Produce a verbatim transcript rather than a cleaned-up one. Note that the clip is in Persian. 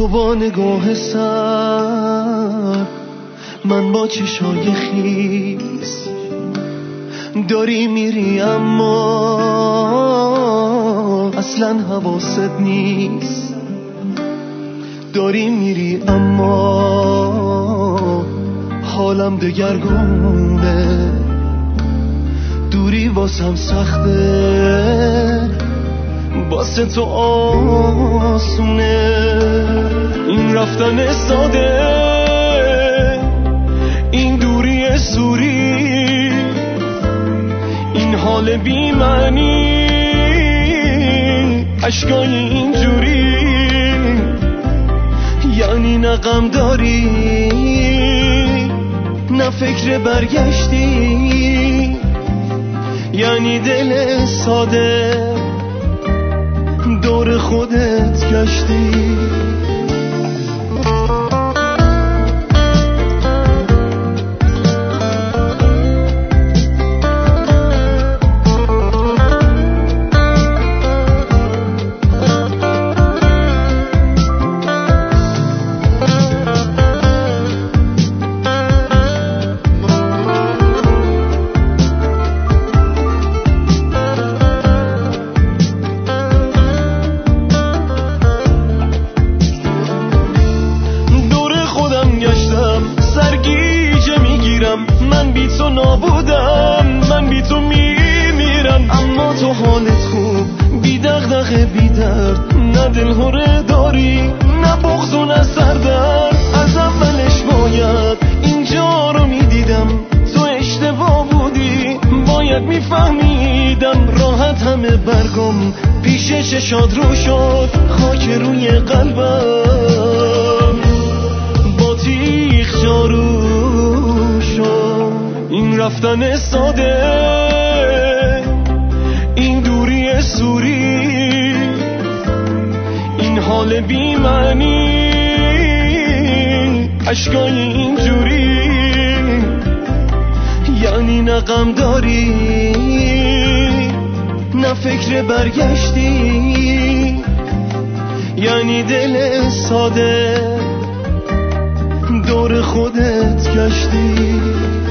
تو با نگاه سر، من با چشای خیس. داری میری اما اصلا حواست نیست. داری میری اما حالم دگرگونه. دوری واسم سخته، واسه تو آسونه. این رفتن ساده، این دوری سوری، این حال بی معنی، عشقای اینجوری. یعنی نه غم داری، نه فکر برگشتی. یعنی دل ساده دور خودت گشتی. من بی تو نابودم، من بی تو میمیرم. اما تو حالت خوب، بی دغدغه بی درد، نه دلهره داری، نه بغض و نه سردرد. از اولش باید اینجا رو میدیدم، تو اشتباه بودی، باید میفهمیدم. راحت همه برگم پیش چشات رو شد، خاک روی قلبم با تیغ جارو شد. این رفتن ساده، این دوری سوری، این حال بی معنی، عشقای اینجوری. یعنی نه غم داری، نه فکر برگشتی. یعنی دل ساده دور خودت گشتی.